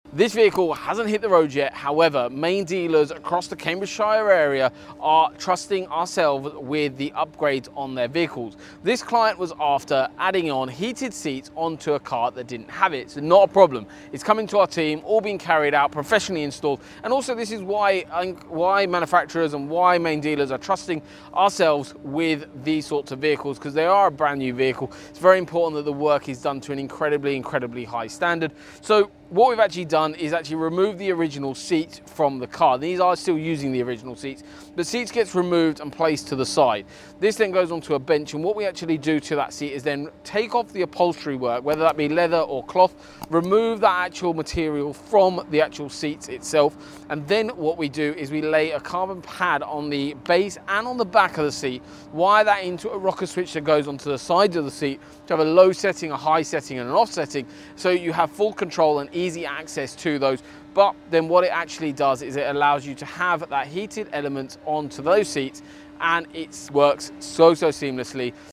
This vehicle hasn't hit the road yet. However, main dealers across the Cambridgeshire area are trusting ourselves with the upgrades on their vehicles. This client was after adding on heated seats onto a car that didn't have it. So not a problem. It's coming to our team, all being carried out, professionally installed. And also this is why manufacturers and why main dealers are trusting ourselves with these sorts of vehicles, because they are a brand new vehicle. It's very important that the work is done to an incredibly high standard. So what we've actually done is actually remove the original seat from the car. These are still using the original seats. The seats gets removed and placed to the side. This then goes onto a bench, and what we actually do to that seat is then take off the upholstery work, whether that be leather or cloth, remove that actual material from the actual seats itself, and then what we do is we lay a carbon pad on the base and on the back of the seat, wire that into a rocker switch that goes onto the sides of the seat to have a low setting, a high setting, and an off setting, so you have full control and easy access to those. But then what it actually does is it allows you to have that heated element onto those seats, and it works so seamlessly.